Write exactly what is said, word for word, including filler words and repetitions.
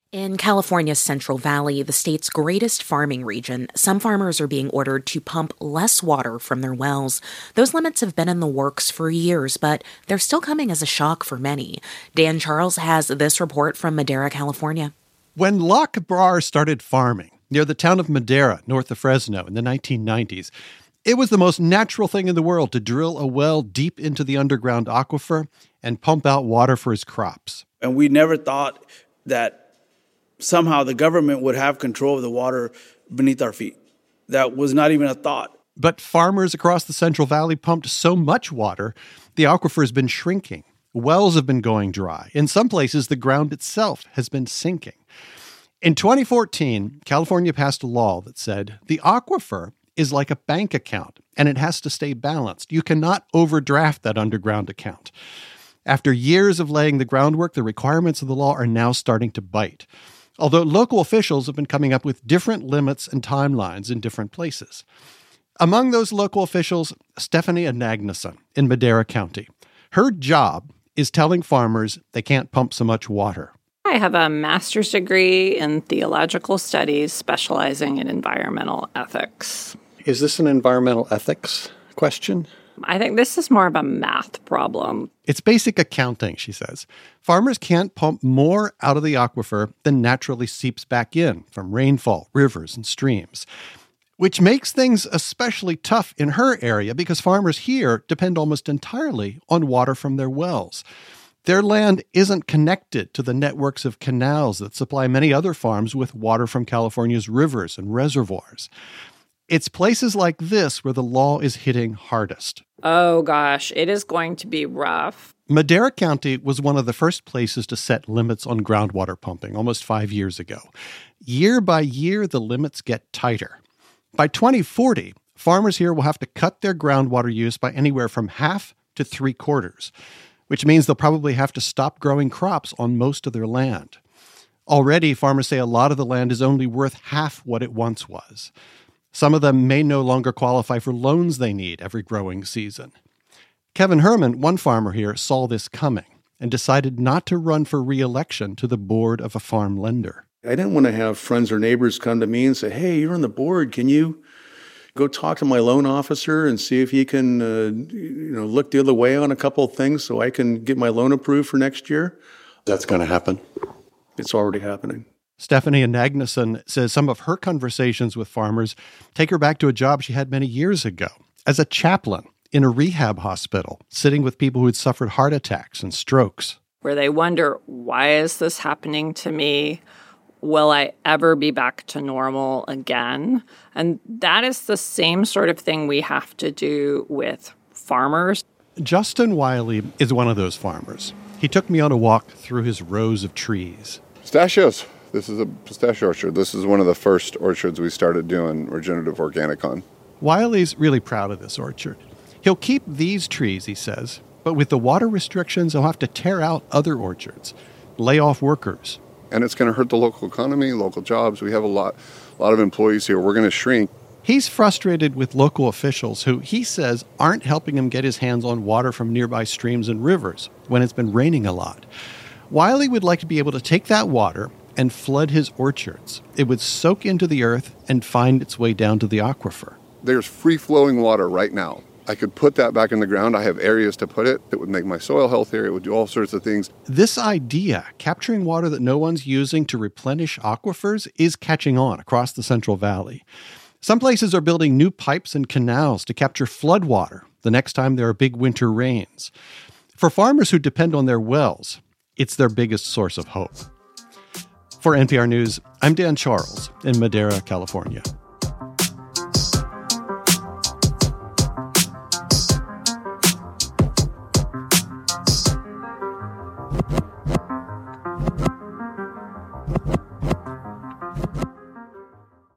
In California's Central Valley, the state's greatest farming region, some farmers are being ordered to pump less water from their wells. Those limits have been in the works for years, but they're still coming as a shock for many. Dan Charles has this report from Madera, California. When La Cabrar started farming near the town of Madera, north of Fresno, in the nineteen nineties, it was the most natural thing in the world to drill a well deep into the underground aquifer and pump out water for his crops. And we never thought that somehow the government would have control of the water beneath our feet. That was not even a thought. But farmers across the Central Valley pumped so much water, the aquifer has been shrinking. Wells have been going dry. In some places, the ground itself has been sinking. In twenty fourteen, California passed a law that said the aquifer is like a bank account, and it has to stay balanced. You cannot overdraft that underground account. After years of laying the groundwork, the requirements of the law are now starting to bite. Although local officials have been coming up with different limits and timelines in different places. Among those local officials, Stephanie Anagnason in Madera County. Her job is telling farmers they can't pump so much water. I have a master's degree in theological studies specializing in environmental ethics. Is this an environmental ethics question? I think this is more of a math problem. It's basic accounting, she says. Farmers can't pump more out of the aquifer than naturally seeps back in from rainfall, rivers, and streams, which makes things especially tough in her area because farmers here depend almost entirely on water from their wells. Their land isn't connected to the networks of canals that supply many other farms with water from California's rivers and reservoirs. It's places like this where the law is hitting hardest. Oh, gosh, it is going to be rough. Madera County was one of the first places to set limits on groundwater pumping almost five years ago. Year by year, the limits get tighter. By twenty forty, farmers here will have to cut their groundwater use by anywhere from half to three quarters, which means they'll probably have to stop growing crops on most of their land. Already, farmers say a lot of the land is only worth half what it once was. Some of them may no longer qualify for loans they need every growing season. Kevin Herman, one farmer here, saw this coming and decided not to run for re-election to the board of a farm lender. I didn't want to have friends or neighbors come to me and say, hey, you're on the board. Can you go talk to my loan officer and see if he can uh, you know, look the other way on a couple of things so I can get my loan approved for next year? That's going to happen. It's already happening. Stephanie Anagnason says some of her conversations with farmers take her back to a job she had many years ago as a chaplain in a rehab hospital, sitting with people who had suffered heart attacks and strokes. Where they wonder, why is this happening to me? Will I ever be back to normal again? And that is the same sort of thing we have to do with farmers. Justin Wiley is one of those farmers. He took me on a walk through his rows of trees. Pistachios. This is a pistachio orchard. This is one of the first orchards we started doing regenerative organic on. Wiley's really proud of this orchard. He'll keep these trees, he says, but with the water restrictions, he'll have to tear out other orchards, lay off workers. And it's going to hurt the local economy, local jobs. We have a lot, a lot of employees here. We're going to shrink. He's frustrated with local officials who, he says, aren't helping him get his hands on water from nearby streams and rivers when it's been raining a lot. Wiley would like to be able to take that water and flood his orchards. It would soak into the earth and find its way down to the aquifer. There's free-flowing water right now. I could put that back in the ground. I have areas to put it. It would make my soil healthier. It would do all sorts of things. This idea, capturing water that no one's using to replenish aquifers, is catching on across the Central Valley. Some places are building new pipes and canals to capture floodwater the next time there are big winter rains. For farmers who depend on their wells, it's their biggest source of hope. For N P R News, I'm Dan Charles in Madera, California.